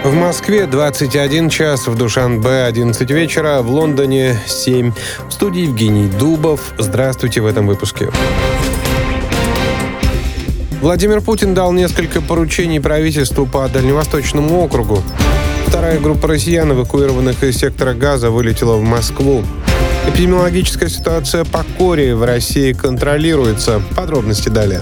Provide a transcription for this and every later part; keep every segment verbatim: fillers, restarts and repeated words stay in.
В Москве двадцать один час, в Душанбе одиннадцать вечера, в Лондоне семь. В студии Евгений Дубов. Здравствуйте в этом выпуске. Владимир Путин дал несколько поручений правительству по Дальневосточному округу. Вторая группа россиян, эвакуированных из сектора Газа, вылетела в Москву. Эпидемиологическая ситуация по коре в России контролируется. Подробности далее.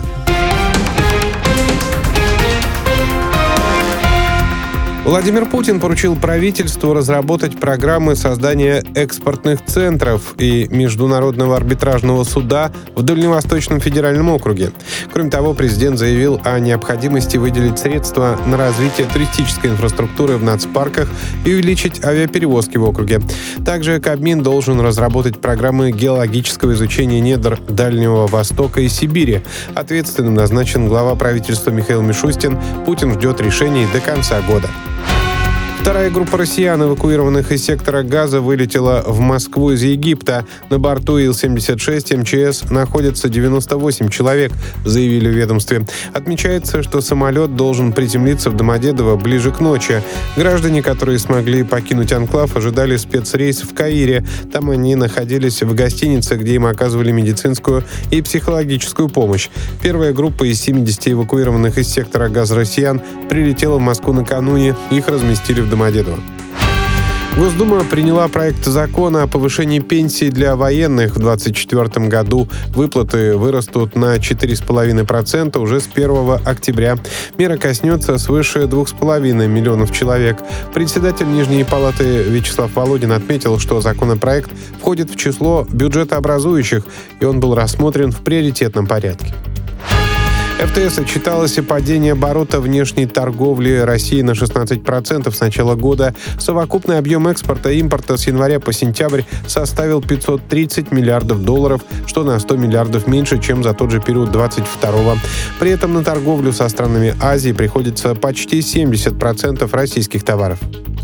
Владимир Путин поручил правительству разработать программы создания экспортных центров и Международного арбитражного суда в Дальневосточном федеральном округе. Кроме того, президент заявил о необходимости выделить средства на развитие туристической инфраструктуры в нацпарках и увеличить авиаперевозки в округе. Также Кабмин должен разработать программы геологического изучения недр Дальнего Востока и Сибири. Ответственным назначен глава правительства Михаил Мишустин. Путин ждет решений до конца года. Вторая группа россиян, эвакуированных из сектора Газа, вылетела в Москву из Египта. На борту Ил семьдесят шесть эм че эс находится девяносто восемь человек, заявили в ведомстве. Отмечается, что самолет должен приземлиться в Домодедово ближе к ночи. Граждане, которые смогли покинуть анклав, ожидали спецрейс в Каире. Там они находились в гостинице, где им оказывали медицинскую и психологическую помощь. Первая группа из семидесяти эвакуированных из сектора Газа россиян прилетела в Москву накануне. Их разместили в Домодедово. Госдума приняла проект закона о повышении пенсий для военных в двадцать четвёртом году. Выплаты вырастут на четыре целых пять десятых процента уже с первого октября. Мера коснется свыше двух с половиной миллионов человек. Председатель Нижней палаты Вячеслав Володин отметил, что законопроект входит в число бюджетообразующих, и он был рассмотрен в приоритетном порядке. эф тэ эс отчиталось о падении оборота внешней торговли России на шестнадцать процентов с начала года. Совокупный объем экспорта и импорта с января по сентябрь составил пятьсот тридцать миллиардов долларов, что на сто миллиардов меньше, чем за тот же период двадцать второго. При этом на торговлю со странами Азии приходится почти семьдесят процентов российских товаров.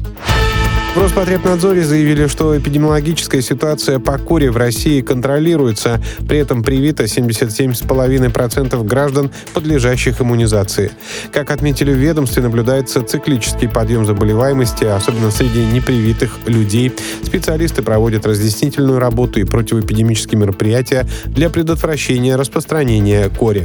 В Роспотребнадзоре заявили, что эпидемиологическая ситуация по коре в России контролируется. При этом привито семьдесят семь целых пять десятых процента граждан, подлежащих иммунизации. Как отметили в ведомстве, наблюдается циклический подъем заболеваемости, особенно среди непривитых людей. Специалисты проводят разъяснительную работу и противоэпидемические мероприятия для предотвращения распространения кори.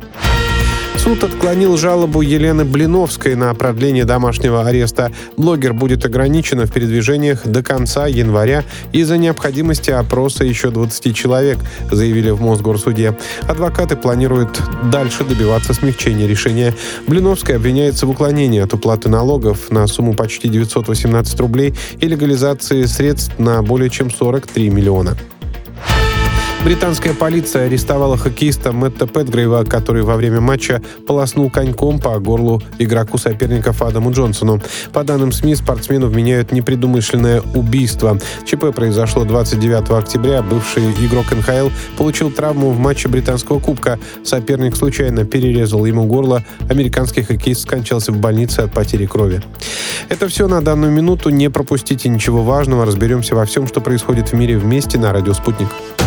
Суд отклонил жалобу Елены Блиновской на продление домашнего ареста. Блогер будет ограничена в передвижениях до конца января из-за необходимости опроса еще двадцати человек, заявили в Мосгорсуде. Адвокаты планируют дальше добиваться смягчения решения. Блиновская обвиняется в уклонении от уплаты налогов на сумму почти девятьсот восемнадцать рублей и легализации средств на более чем сорок три миллиона. Британская полиция арестовала хоккеиста Мэтта Петгрейва, который во время матча полоснул коньком по горлу игроку соперников Адаму Джонсону. По данным СМИ, спортсмену вменяют непредумышленное убийство. ЧП произошло двадцать девятого октября. Бывший игрок эн ха эл получил травму в матче британского кубка. Соперник случайно перерезал ему горло. Американский хоккеист скончался в больнице от потери крови. Это все на данную минуту. Не пропустите ничего важного. Разберемся во всем, что происходит в мире вместе на Радио Спутник.